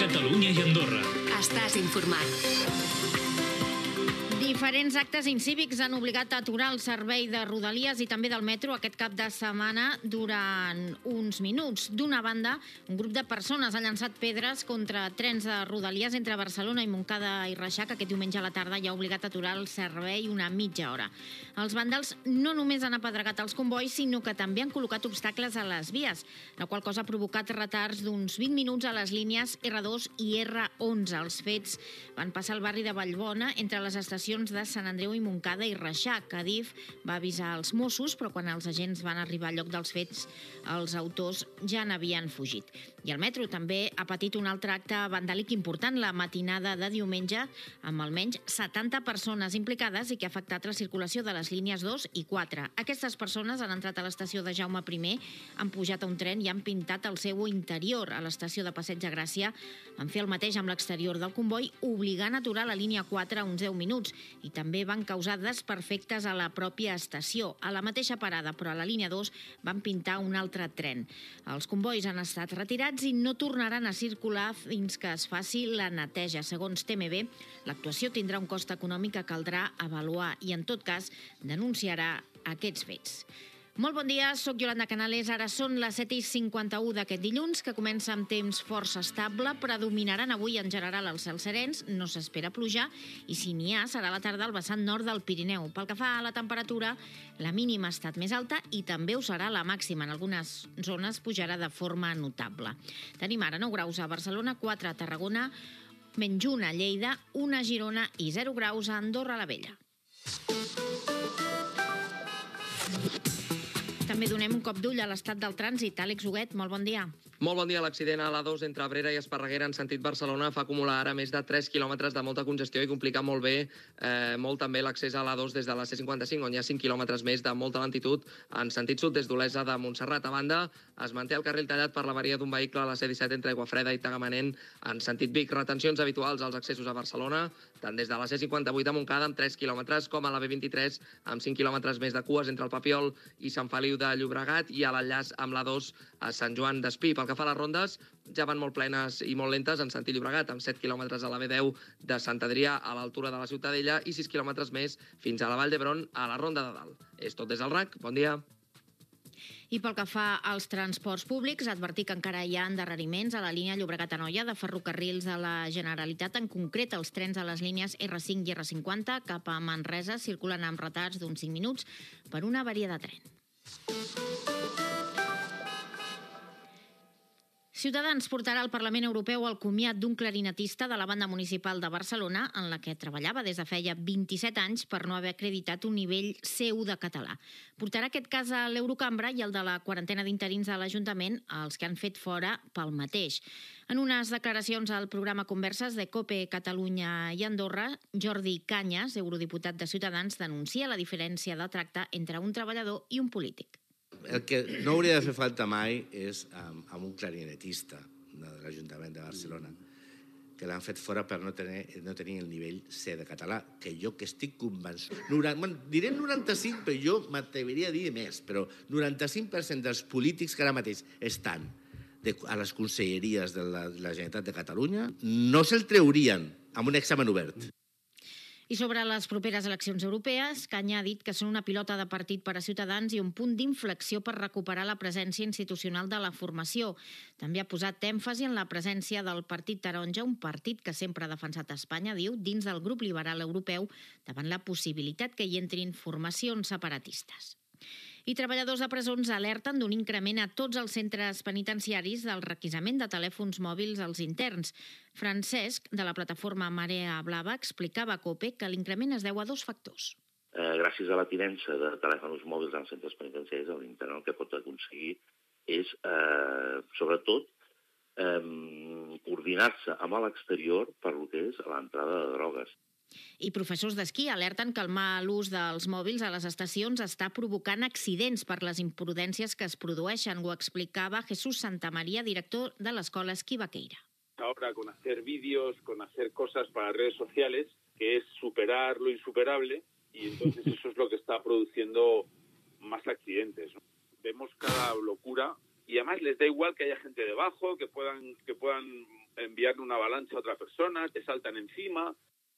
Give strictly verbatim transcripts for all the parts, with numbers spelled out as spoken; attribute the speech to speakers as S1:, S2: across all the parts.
S1: Catalunya i Andorra.
S2: Estàs informat.
S3: Diferents actes incívics han obligat a aturar el servei de Rodalies i també del metro aquest cap de setmana durant uns minuts. D'una banda, un grup de persones ha llançat pedres contra trens de Rodalies entre Barcelona i Montcada i Reixac. Aquest diumenge a la tarda ja ha obligat a aturar el servei una mitja hora. Els vàndals no només han apedregat els combois, sinó que també han col·locat obstacles a les vies, la qual cosa ha provocat retards d'uns vint minuts a les línies erre dos i erre onze. Els fets van passar al barri de Vallbona, entre les estacions de Sant Andreu i Montcada i Reixac. Adif va avisar els Mossos, però quan els agents van arribar al lloc dels fets, els autors ja n'havien fugit. I el metro també ha patit un altre acte vandàlic important la matinada de diumenge, amb almenys setanta persones implicades i que ha afectat la circulació de les línies dos i quatre. Aquestes persones han entrat a l'estació de Jaume primer, han pujat a un tren i han pintat el seu interior. A l'estació de Passeig de Gràcia van fer el mateix amb l'exterior del comboi, obligant a aturar la línia quatre uns deu minuts, i també van causar desperfectes a la pròpia estació. A la mateixa parada, però a la línia dos, van pintar un altre tren. Els combois han estat retirats i no tornaran a circular fins que es faci la neteja. Segons T M B, l'actuació tindrà un cost econòmic que caldrà avaluar i, en tot cas, denunciarà aquests fets. Molt bon dia, soc Yolanda Canales. Ara són les set i cinquanta-u d'aquest dilluns, que comença amb temps força estable. Predominaran avui en general els cels serens, no s'espera pluja, i si n'hi ha serà a la tarda al vessant nord del Pirineu. Pel que fa a la temperatura, la mínima ha estat més alta i també ho serà la màxima. En algunes zones pujarà de forma notable. Tenim ara nou graus a Barcelona, quatre a Tarragona, menys un a Lleida, una a Girona i zero graus a Andorra la Vella. També donem un cop d'ull a l'estat del trànsit. Àlex Huguet, molt bon dia.
S4: Molt bon dia. L'accident a l'A dos entre Abrera i Esparreguera en sentit Barcelona fa acumular ara més de tres quilòmetres de molta congestió i complica molt bé, eh, molt també l'accés a l'A dos des de la C cinquanta-cinc, on hi ha cinc quilòmetres més de molta lentitud en sentit sud des d'Olesa de Montserrat. A banda, es manté el carril tallat per l'avaria d'un vehicle a la C disset entre Aiguafreda i Tagamanent en sentit Vic. Retencions habituals als accessos a Barcelona, tant des de la C cinquanta-vuit a Montcada amb tres quilòmetres com a la B vint-i-tres amb cinc quilòmetres més de cues entre el Papiol i Sant Feliu de Llobregat i a l'enllaç amb l'A dos a Sant Joan d'Espí. Pel que fa a les rondes, ja van molt plenes i molt lentes en sentit Llobregat, amb set quilòmetres a la B deu de Sant Adrià a l'altura de la Ciutadella i sis quilòmetres més fins a la Vall d'Hebron a la Ronda de Dalt. És tot des del R A C. Bon dia.
S3: I pel que fa als transports públics, advertir que encara hi ha endarreriments a la línia Llobregat-Anoia de Ferrocarrils de la Generalitat. En concret, els trens a les línies erre cinc i erre cinquanta cap a Manresa circulen amb retards d'uns cinc minuts per una avaria de tren. Ciutadans portarà al Parlament Europeu el comiat d'un clarinetista de la banda municipal de Barcelona, en la que treballava des de feia vint-i-set anys per no haver acreditat un nivell C u de català. Portarà aquest cas a l'Eurocambra i el de la quarantena d'interins a l'Ajuntament, els que han fet fora pel mateix. En unes declaracions al programa Converses de COPE Catalunya i Andorra, Jordi Cañas, eurodiputat de Ciutadans, denuncia la diferència de tracte entre un treballador i un polític.
S5: El que no hauria de fer falta mai és amb, amb un clarinetista de l'Ajuntament de Barcelona, que l'han fet fora per no tenir, no tenir el nivell C de català, que jo que estic convençut... Bueno, diré noranta-cinc, però jo m'atreviria a dir més, però noranta-cinc per cent dels polítics que ara mateix estan de, a les conselleries de la, de la Generalitat de Catalunya no se'l treurien amb un examen obert.
S3: I sobre les properes eleccions europees, Canya ha dit que són una pilota de partit per a Ciutadans i un punt d'inflexió per recuperar la presència institucional de la formació. També ha posat èmfasi en la presència del Partit Taronja, un partit que sempre ha defensat Espanya, diu, dins del grup liberal europeu, davant la possibilitat que hi entrin formacions separatistes. I treballadors de presons alerten d'un increment a tots els centres penitenciaris del requisament de telèfons mòbils als interns. Francesc, de la plataforma Marea Blava, explicava a COPE que l'increment es deu a dos factors.
S6: Eh, gràcies a la tinença de telèfons mòbils als centres penitenciaris, l'intern el que pot aconseguir és, eh, sobretot, eh, coordinar-se amb l'exterior per lo que és l'entrada de drogues.
S3: I professors d'esquí alerten que el mal ús dels mòbils a les estacions està provocant accidents per les imprudències que es produeixen. Ho explicava Jesús Santamaría, director de l'escola Esquí Vaqueira.
S7: Ahora con hacer vídeos, con hacer cosas para redes sociales, que es superar lo insuperable, y entonces eso es lo que está produciendo más accidentes, ¿no? Vemos cada locura y además les da igual que haya gente debajo, que puedan, que puedan enviarle una avalancha a otra persona, te saltan encima.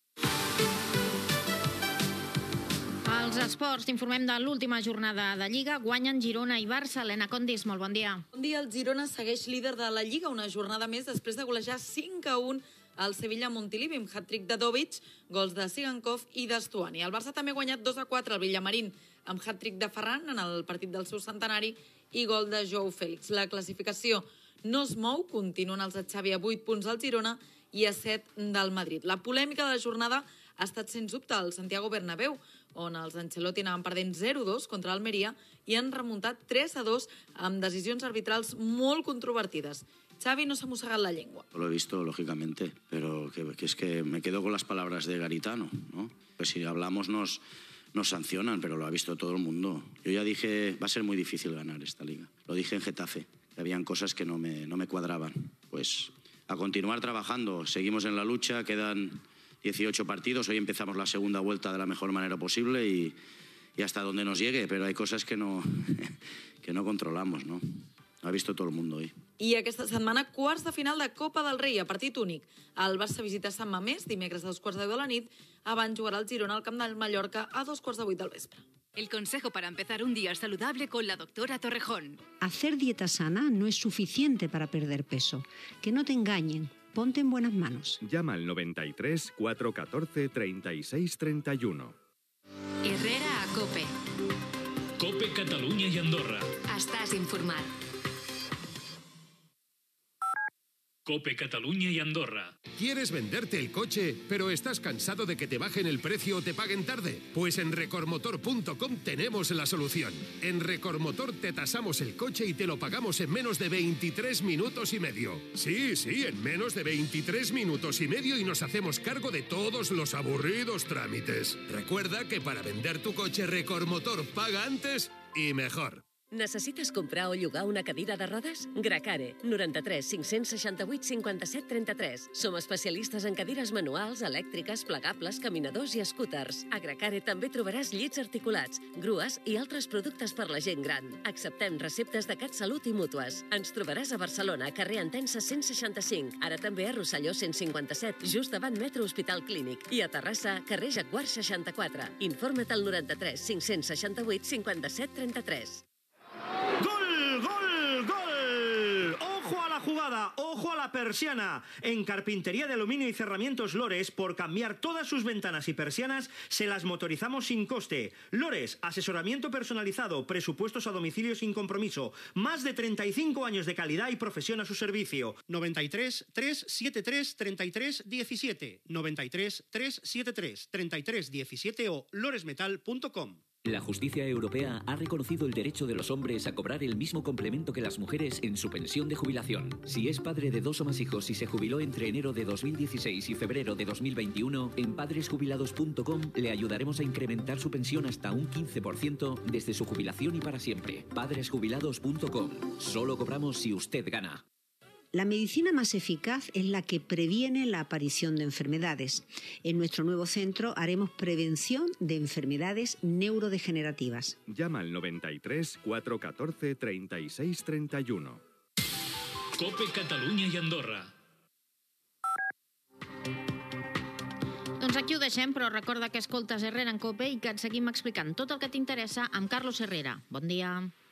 S3: Als esports, t'informem de l'última jornada de Lliga. Guanyen Girona i Barça. Helena Condis, molt bon dia.
S1: Bon dia, el Girona segueix líder de la Lliga, una jornada més després de golejar cinc a un al Sevilla Montilivi, amb hat-trick de Dovic, gols de Sigankov i d'Estuani. El Barça també ha guanyat dos a quatre al Villamarín, amb hat-trick de Ferran en el partit del seu centenari i gol de Joao Félix. La classificació no es mou, continuen els de Xavi a vuit punts al Girona i a set del Madrid. La polèmica de la jornada ha estat, sens dubte, al Santiago Bernabéu, on els Ancelotti anaven perdent zero a dos contra l'Almeria i han remuntat tres a dos amb decisions arbitrals molt controvertides. Xavi no s'ha mossegat la llengua.
S2: Lo he visto, lógicamente, pero que, que es que me quedo con las palabras de Garitano, ¿no? Pues si hablamos nos, nos sancionan, pero lo ha visto todo el mundo. Yo ya dije, va a ser muy difícil ganar esta liga. Lo dije en Getafe, que habían cosas que no me, no me cuadraban. Pues a continuar trabajando, seguimos en la lucha, quedan dieciocho partidos, hoy empezamos la segunda vuelta de la mejor manera posible y, y hasta donde nos llegue, pero hay cosas que no, que no controlamos, ¿no? Lo ha visto todo el mundo hoy.
S1: I aquesta setmana, quarts de final de Copa del Rei a partit únic. El Barça visita Sant Mamés dimecres a dos quarts de deu de la nit. Abans jugarà el Girona al Camp del Mallorca a dos quarts de vuit del vespre.
S8: El consejo para empezar un día saludable con la doctora Torrejón.
S9: Hacer dieta sana no es suficiente para perder peso. Que no te engañen. Ponte en buenas manos.
S10: Llama al noventa y tres, cuatrocientos catorce, treinta y seis treinta y uno.
S8: Herrera a Cope.
S11: Cope Catalunya i Andorra.
S8: Estàs informat.
S11: Cope Catalunya y Andorra.
S12: ¿Quieres venderte el coche, pero estás cansado de que te bajen el precio o te paguen tarde? Pues en Recormotor punto com tenemos la solución. En Recormotor te tasamos el coche y te lo pagamos en menos de veintitrés minutos y medio. Sí, sí, en menos de veintitrés minutos y medio y nos hacemos cargo de todos los aburridos trámites. Recuerda que para vender tu coche Recormotor paga antes y mejor.
S13: Necessites comprar o llogar una cadira de rodes? Gracare, noranta-tres cinc-cents seixanta-vuit cinquanta-set trenta-tres. Som especialistes en cadires manuals, elèctriques, plegables, caminadors i scooters. A Gracare també trobaràs llits articulats, grues i altres productes per la gent gran. Acceptem receptes de CatSalut i mútues. Ens trobaràs a Barcelona, carrer Entença cent seixanta-cinc, ara també a Rosselló cent cinquanta-set, just davant Metro Hospital Clínic, i a Terrassa, carrer Jaguar seixanta-quatre. Informa't al noranta-tres cinc-cents seixanta-vuit cinquanta-set trenta-tres.
S14: ¡Gol, gol, gol! ¡Ojo a la jugada! ¡Ojo a la persiana! En Carpintería de Aluminio y Cerramientos Lores, por cambiar todas sus ventanas y persianas, se las motorizamos sin coste. Lores, asesoramiento personalizado, presupuestos a domicilio sin compromiso. Más de treinta y cinco años de calidad y profesión a su servicio. noventa y tres, trescientos setenta y tres, treinta y tres diecisiete. noventa y tres, trescientos setenta y tres, treinta y tres diecisiete o loresmetal punto com.
S15: La justicia europea ha reconocido el derecho de los hombres a cobrar el mismo complemento que las mujeres en su pensión de jubilación. Si es padre de dos o más hijos y se jubiló entre enero de dos mil dieciséis y febrero de dos mil veintiuno, en padres jubilados punto com le ayudaremos a incrementar su pensión hasta un quince por ciento desde su jubilación y para siempre. padres jubilados punto com. Solo cobramos si usted gana.
S9: La medicina más eficaz es la que previene la aparición de enfermedades. En nuestro nuevo centro haremos prevención de enfermedades neurodegenerativas.
S10: Llama al noventa y tres, cuatrocientos catorce, treinta y seis treinta y uno.
S11: Cope Catalunya i Andorra.
S3: Doncs aquí ho deixem, però recorda que escoltes Herrera en Cope i que et seguim explicant tot el que t'interessa amb Carlos Herrera. Bon dia.